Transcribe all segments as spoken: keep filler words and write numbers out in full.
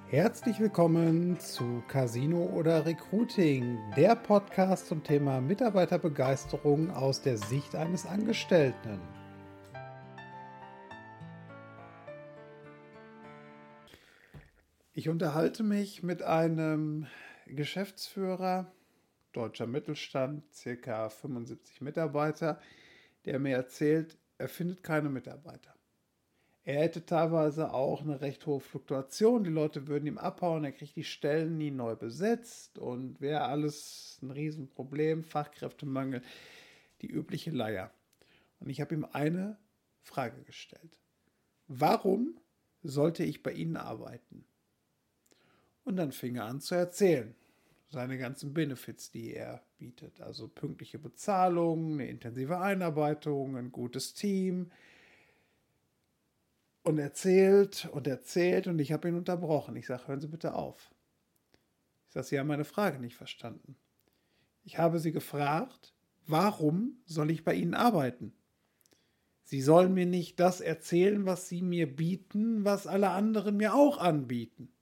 Herzlich willkommen zu Casino oder Recruiting, der Podcast zum Thema Mitarbeiterbegeisterung aus der Sicht eines Angestellten. Ich unterhalte mich mit einem Geschäftsführer, deutscher Mittelstand, ca. fünfundsiebzig Mitarbeiter, der mir erzählt, er findet keine Mitarbeiter. Er hätte teilweise auch eine recht hohe Fluktuation, die Leute würden ihm abhauen, er kriegt die Stellen nie neu besetzt und wäre alles ein Riesenproblem, Fachkräftemangel, die übliche Leier. Und ich habe ihm eine Frage gestellt. Warum sollte ich bei Ihnen arbeiten? Und dann fing er an zu erzählen, seine ganzen Benefits, die er bietet. Also pünktliche Bezahlung, eine intensive Einarbeitung, ein gutes Team. Und erzählt und erzählt und ich habe ihn unterbrochen. Ich sage, hören Sie bitte auf. Ich sage, Sie haben meine Frage nicht verstanden. Ich habe Sie gefragt, warum soll ich bei Ihnen arbeiten? Sie sollen mir nicht das erzählen, was Sie mir bieten, was alle anderen mir auch anbieten.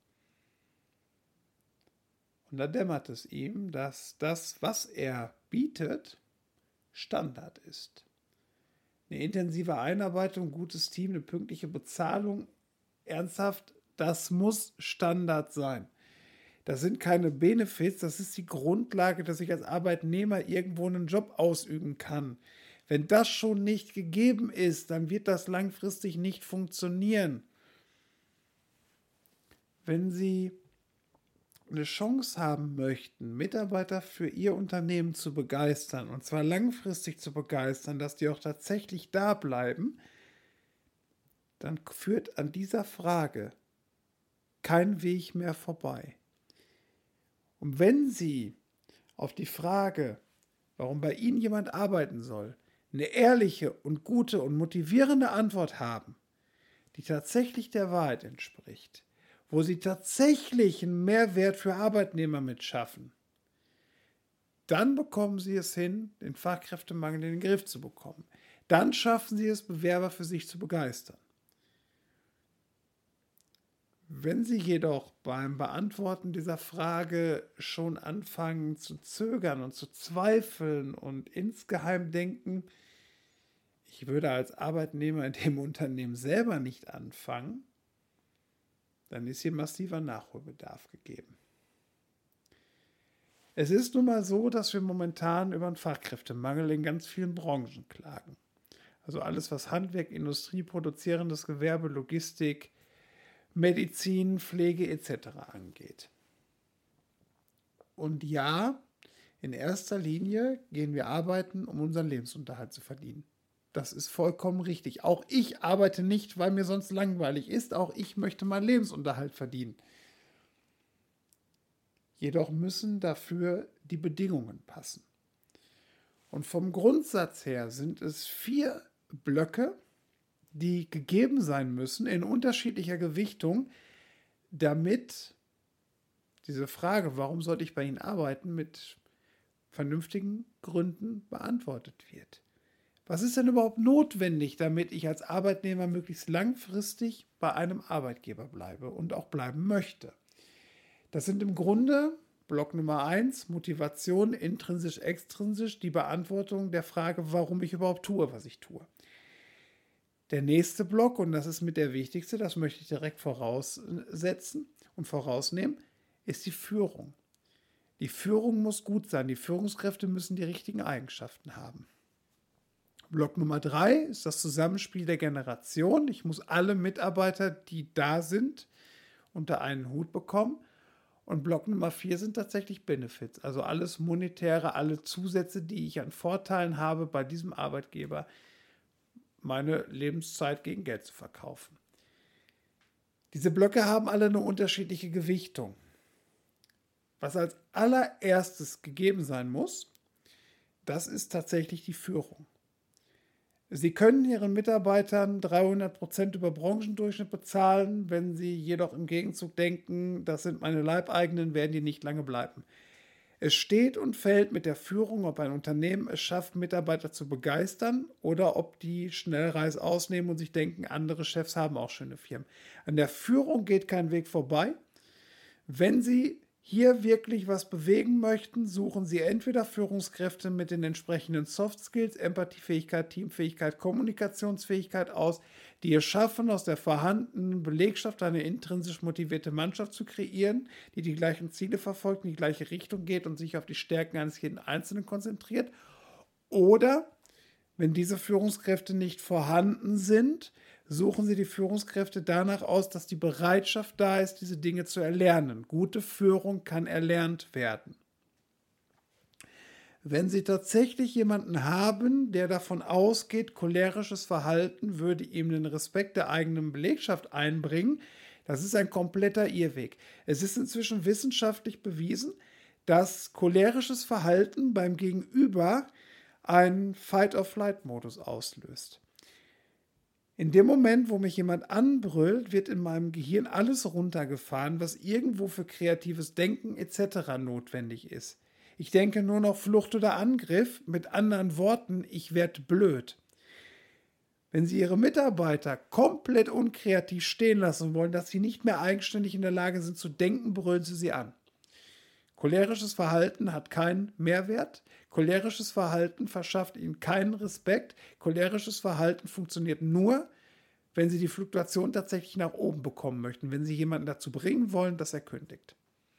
Und da dämmert es ihm, dass das, was er bietet, Standard ist. Eine intensive Einarbeitung, gutes Team, eine pünktliche Bezahlung, ernsthaft, das muss Standard sein. Das sind keine Benefits, das ist die Grundlage, dass ich als Arbeitnehmer irgendwo einen Job ausüben kann. Wenn das schon nicht gegeben ist, dann wird das langfristig nicht funktionieren. Wenn Sie eine Chance haben möchten, Mitarbeiter für ihr Unternehmen zu begeistern, und zwar langfristig zu begeistern, dass die auch tatsächlich da bleiben, dann führt an dieser Frage kein Weg mehr vorbei. Und wenn Sie auf die Frage, warum bei Ihnen jemand arbeiten soll, eine ehrliche und gute und motivierende Antwort haben, die tatsächlich der Wahrheit entspricht, wo Sie tatsächlich einen Mehrwert für Arbeitnehmer mitschaffen, dann bekommen Sie es hin, den Fachkräftemangel in den Griff zu bekommen. Dann schaffen Sie es, Bewerber für sich zu begeistern. Wenn Sie jedoch beim Beantworten dieser Frage schon anfangen zu zögern und zu zweifeln und insgeheim denken, ich würde als Arbeitnehmer in dem Unternehmen selber nicht anfangen, dann ist hier massiver Nachholbedarf gegeben. Es ist nun mal so, dass wir momentan über einen Fachkräftemangel in ganz vielen Branchen klagen. Also alles, was Handwerk, Industrie, produzierendes Gewerbe, Logistik, Medizin, Pflege et cetera angeht. Und ja, in erster Linie gehen wir arbeiten, um unseren Lebensunterhalt zu verdienen. Das ist vollkommen richtig. Auch ich arbeite nicht, weil mir sonst langweilig ist. Auch ich möchte meinen Lebensunterhalt verdienen. Jedoch müssen dafür die Bedingungen passen. Und vom Grundsatz her sind es vier Blöcke, die gegeben sein müssen in unterschiedlicher Gewichtung, damit diese Frage, warum sollte ich bei Ihnen arbeiten, mit vernünftigen Gründen beantwortet wird. Was ist denn überhaupt notwendig, damit ich als Arbeitnehmer möglichst langfristig bei einem Arbeitgeber bleibe und auch bleiben möchte? Das sind im Grunde Block Nummer eins, Motivation, intrinsisch, extrinsisch, die Beantwortung der Frage, warum ich überhaupt tue, was ich tue. Der nächste Block, und das ist mit der wichtigste, das möchte ich direkt voraussetzen und vorausnehmen, ist die Führung. Die Führung muss gut sein, die Führungskräfte müssen die richtigen Eigenschaften haben. Block Nummer drei ist das Zusammenspiel der Generation. Ich muss alle Mitarbeiter, die da sind, unter einen Hut bekommen. Und Block Nummer vier sind tatsächlich Benefits, also alles Monetäre, alle Zusätze, die ich an Vorteilen habe, bei diesem Arbeitgeber meine Lebenszeit gegen Geld zu verkaufen. Diese Blöcke haben alle eine unterschiedliche Gewichtung. Was als allererstes gegeben sein muss, das ist tatsächlich die Führung. Sie können Ihren Mitarbeitern dreihundert Prozent über Branchendurchschnitt bezahlen, wenn Sie jedoch im Gegenzug denken, das sind meine Leibeigenen, werden die nicht lange bleiben. Es steht und fällt mit der Führung, ob ein Unternehmen es schafft, Mitarbeiter zu begeistern oder ob die Schnellreis ausnehmen und sich denken, andere Chefs haben auch schöne Firmen. An der Führung geht kein Weg vorbei. Wenn Sie hier wirklich was bewegen möchten, suchen Sie entweder Führungskräfte mit den entsprechenden Soft Skills, Empathiefähigkeit, Teamfähigkeit, Kommunikationsfähigkeit aus, die es schaffen, aus der vorhandenen Belegschaft eine intrinsisch motivierte Mannschaft zu kreieren, die die gleichen Ziele verfolgt, in die gleiche Richtung geht und sich auf die Stärken eines jeden Einzelnen konzentriert. Oder, wenn diese Führungskräfte nicht vorhanden sind, suchen Sie die Führungskräfte danach aus, dass die Bereitschaft da ist, diese Dinge zu erlernen. Gute Führung kann erlernt werden. Wenn Sie tatsächlich jemanden haben, der davon ausgeht, cholerisches Verhalten würde ihm den Respekt der eigenen Belegschaft einbringen, das ist ein kompletter Irrweg. Es ist inzwischen wissenschaftlich bewiesen, dass cholerisches Verhalten beim Gegenüber einen Fight-or-Flight-Modus auslöst. In dem Moment, wo mich jemand anbrüllt, wird in meinem Gehirn alles runtergefahren, was irgendwo für kreatives Denken et cetera notwendig ist. Ich denke nur noch Flucht oder Angriff, mit anderen Worten, ich werde blöd. Wenn Sie Ihre Mitarbeiter komplett unkreativ stehen lassen wollen, dass sie nicht mehr eigenständig in der Lage sind zu denken, brüllen Sie sie an. Cholerisches Verhalten hat keinen Mehrwert. Cholerisches Verhalten verschafft Ihnen keinen Respekt. Cholerisches Verhalten funktioniert nur, wenn Sie die Fluktuation tatsächlich nach oben bekommen möchten, wenn Sie jemanden dazu bringen wollen, dass er kündigt.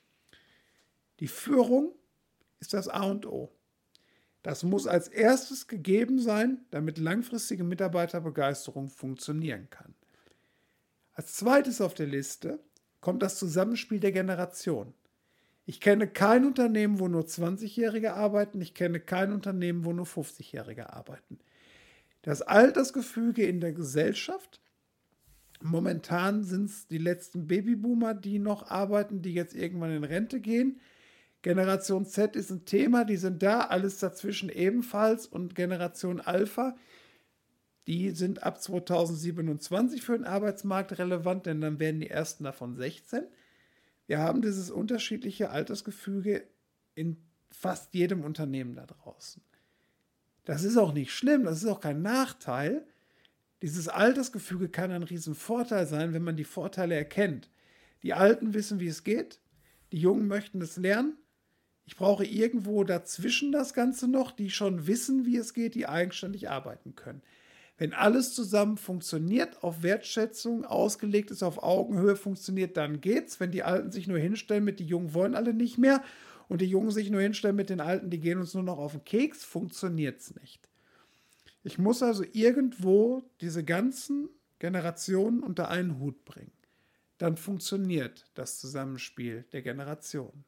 Die Führung ist das A und O. Das muss als erstes gegeben sein, damit langfristige Mitarbeiterbegeisterung funktionieren kann. Als zweites auf der Liste kommt das Zusammenspiel der Generation. Ich kenne kein Unternehmen, wo nur zwanzigjährige arbeiten. Ich kenne kein Unternehmen, wo nur fünfzigjährige arbeiten. Das Altersgefüge in der Gesellschaft, momentan sind es die letzten Babyboomer, die noch arbeiten, die jetzt irgendwann in Rente gehen. Generation Z ist ein Thema, die sind da, alles dazwischen ebenfalls. Und Generation Alpha, die sind ab zweitausendsiebenundzwanzig für den Arbeitsmarkt relevant, denn dann werden die ersten davon sechzehn. Wir haben dieses unterschiedliche Altersgefüge in fast jedem Unternehmen da draußen. Das ist auch nicht schlimm, das ist auch kein Nachteil. Dieses Altersgefüge kann ein Riesenvorteil sein, wenn man die Vorteile erkennt. Die Alten wissen, wie es geht, die Jungen möchten es lernen. Ich brauche irgendwo dazwischen das Ganze noch, die schon wissen, wie es geht, die eigenständig arbeiten können. Wenn alles zusammen funktioniert, auf Wertschätzung ausgelegt ist, auf Augenhöhe funktioniert, dann geht's. Wenn die Alten sich nur hinstellen mit, die Jungen wollen alle nicht mehr und die Jungen sich nur hinstellen mit den Alten, die gehen uns nur noch auf den Keks, funktioniert's nicht. Ich muss also irgendwo diese ganzen Generationen unter einen Hut bringen. Dann funktioniert das Zusammenspiel der Generationen.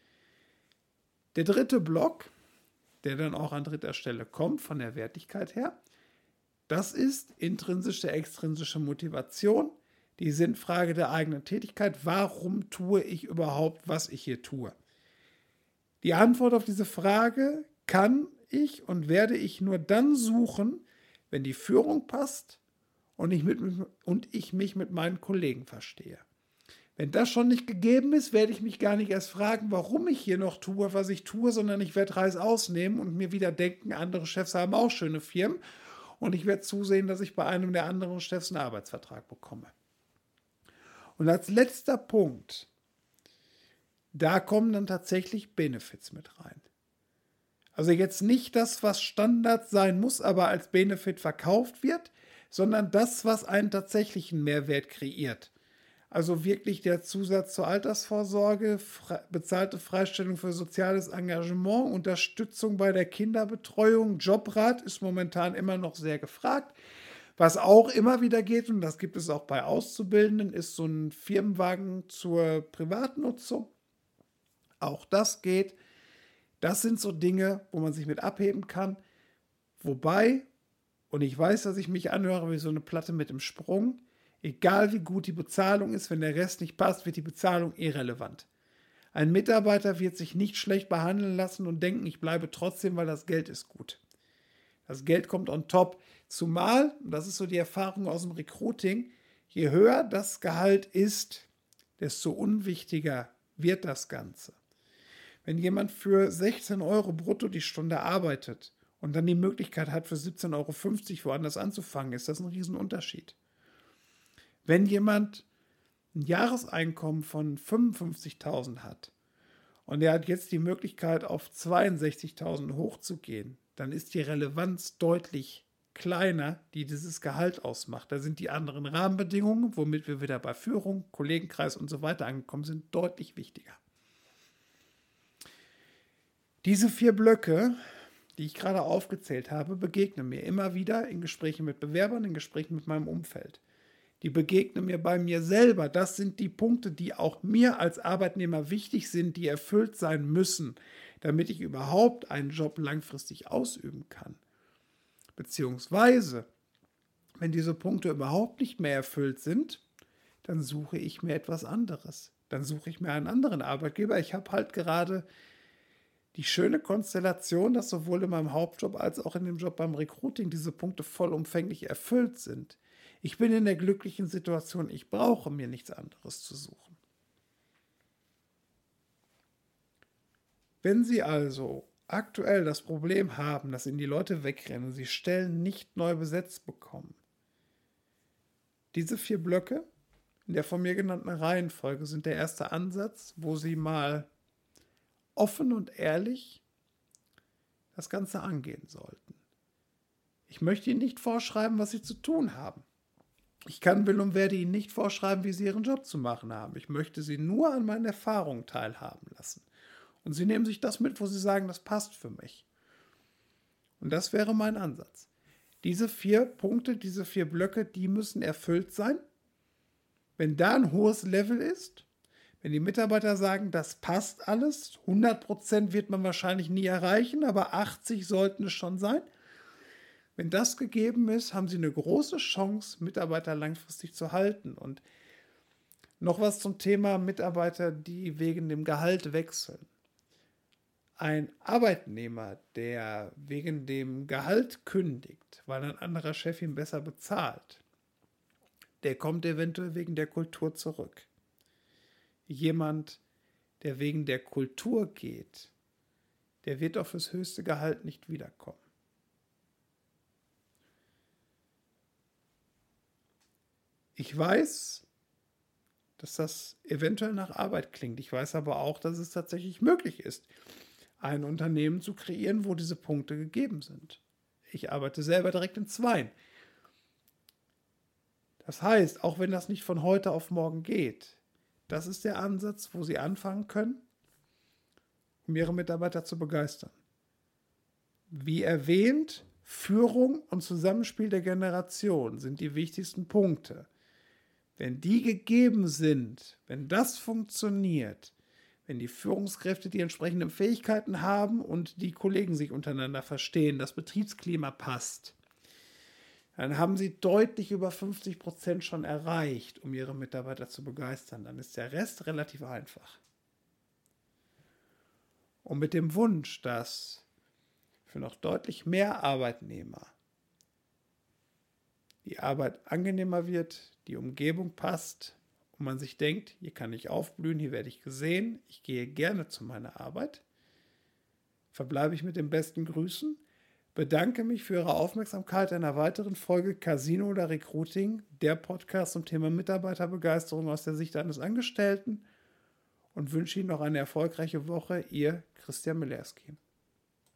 Der dritte Block, der dann auch an dritter Stelle kommt, von der Wertigkeit her, das ist intrinsische, extrinsische Motivation, die Sinnfrage der eigenen Tätigkeit. Warum tue ich überhaupt, was ich hier tue? Die Antwort auf diese Frage kann ich und werde ich nur dann suchen, wenn die Führung passt und ich, mit, und ich mich mit meinen Kollegen verstehe. Wenn das schon nicht gegeben ist, werde ich mich gar nicht erst fragen, warum ich hier noch tue, was ich tue, sondern ich werde Reis ausnehmen und mir wieder denken, andere Chefs haben auch schöne Firmen. Und ich werde zusehen, dass ich bei einem der anderen Chefs einen Arbeitsvertrag bekomme. Und als letzter Punkt, da kommen dann tatsächlich Benefits mit rein. Also jetzt nicht das, was Standard sein muss, aber als Benefit verkauft wird, sondern das, was einen tatsächlichen Mehrwert kreiert. Also wirklich der Zusatz zur Altersvorsorge, fre- bezahlte Freistellung für soziales Engagement, Unterstützung bei der Kinderbetreuung, Jobrat ist momentan immer noch sehr gefragt. Was auch immer wieder geht, und das gibt es auch bei Auszubildenden, ist so ein Firmenwagen zur Privatnutzung. Auch das geht. Das sind so Dinge, wo man sich mit abheben kann. Wobei, und ich weiß, dass ich mich anhöre wie so eine Platte mit dem Sprung, egal wie gut die Bezahlung ist, wenn der Rest nicht passt, wird die Bezahlung irrelevant. Ein Mitarbeiter wird sich nicht schlecht behandeln lassen und denken, ich bleibe trotzdem, weil das Geld ist gut. Das Geld kommt on top. Zumal, und das ist so die Erfahrung aus dem Recruiting, je höher das Gehalt ist, desto unwichtiger wird das Ganze. Wenn jemand für sechzehn Euro brutto die Stunde arbeitet und dann die Möglichkeit hat, für siebzehn Euro fünfzig woanders anzufangen, ist das ein Riesenunterschied. Wenn jemand ein Jahreseinkommen von fünfundfünfzigtausend hat und er hat jetzt die Möglichkeit, auf zweiundsechzigtausend hochzugehen, dann ist die Relevanz deutlich kleiner, die dieses Gehalt ausmacht. Da sind die anderen Rahmenbedingungen, womit wir wieder bei Führung, Kollegenkreis und so weiter angekommen sind, deutlich wichtiger. Diese vier Blöcke, die ich gerade aufgezählt habe, begegnen mir immer wieder in Gesprächen mit Bewerbern, in Gesprächen mit meinem Umfeld. Die begegnen mir bei mir selber. Das sind die Punkte, die auch mir als Arbeitnehmer wichtig sind, die erfüllt sein müssen, damit ich überhaupt einen Job langfristig ausüben kann. Beziehungsweise, wenn diese Punkte überhaupt nicht mehr erfüllt sind, dann suche ich mir etwas anderes. Dann suche ich mir einen anderen Arbeitgeber. Ich habe halt gerade die schöne Konstellation, dass sowohl in meinem Hauptjob als auch in dem Job beim Recruiting diese Punkte vollumfänglich erfüllt sind. Ich bin in der glücklichen Situation, ich brauche mir nichts anderes zu suchen. Wenn Sie also aktuell das Problem haben, dass Ihnen die Leute wegrennen und Sie Stellen nicht neu besetzt bekommen, diese vier Blöcke in der von mir genannten Reihenfolge sind der erste Ansatz, wo Sie mal offen und ehrlich das Ganze angehen sollten. Ich möchte Ihnen nicht vorschreiben, was Sie zu tun haben. Ich kann, will und werde Ihnen nicht vorschreiben, wie Sie Ihren Job zu machen haben. Ich möchte Sie nur an meinen Erfahrungen teilhaben lassen. Und Sie nehmen sich das mit, wo Sie sagen, das passt für mich. Und das wäre mein Ansatz. Diese vier Punkte, diese vier Blöcke, die müssen erfüllt sein. Wenn da ein hohes Level ist, wenn die Mitarbeiter sagen, das passt alles, hundert Prozent wird man wahrscheinlich nie erreichen, aber achtzig sollten es schon sein. Wenn das gegeben ist, haben Sie eine große Chance, Mitarbeiter langfristig zu halten. Und noch was zum Thema Mitarbeiter, die wegen dem Gehalt wechseln. Ein Arbeitnehmer, der wegen dem Gehalt kündigt, weil ein anderer Chef ihn besser bezahlt, der kommt eventuell wegen der Kultur zurück. Jemand, der wegen der Kultur geht, der wird auf das höchste Gehalt nicht wiederkommen. Ich weiß, dass das eventuell nach Arbeit klingt. Ich weiß aber auch, dass es tatsächlich möglich ist, ein Unternehmen zu kreieren, wo diese Punkte gegeben sind. Ich arbeite selber direkt in zweien. Das heißt, auch wenn das nicht von heute auf morgen geht, das ist der Ansatz, wo Sie anfangen können, um Ihre Mitarbeiter zu begeistern. Wie erwähnt, Führung und Zusammenspiel der Generation sind die wichtigsten Punkte. Wenn die gegeben sind, wenn das funktioniert, wenn die Führungskräfte die entsprechenden Fähigkeiten haben und die Kollegen sich untereinander verstehen, das Betriebsklima passt, dann haben Sie deutlich über fünfzig Prozent schon erreicht, um Ihre Mitarbeiter zu begeistern. Dann ist der Rest relativ einfach. Und mit dem Wunsch, dass für noch deutlich mehr Arbeitnehmer die Arbeit angenehmer wird, die Umgebung passt und man sich denkt, hier kann ich aufblühen, hier werde ich gesehen, ich gehe gerne zu meiner Arbeit, verbleibe ich mit den besten Grüßen, bedanke mich für Ihre Aufmerksamkeit in einer weiteren Folge Casino oder Recruiting, der Podcast zum Thema Mitarbeiterbegeisterung aus der Sicht eines Angestellten, und wünsche Ihnen noch eine erfolgreiche Woche. Ihr Christian Milerski.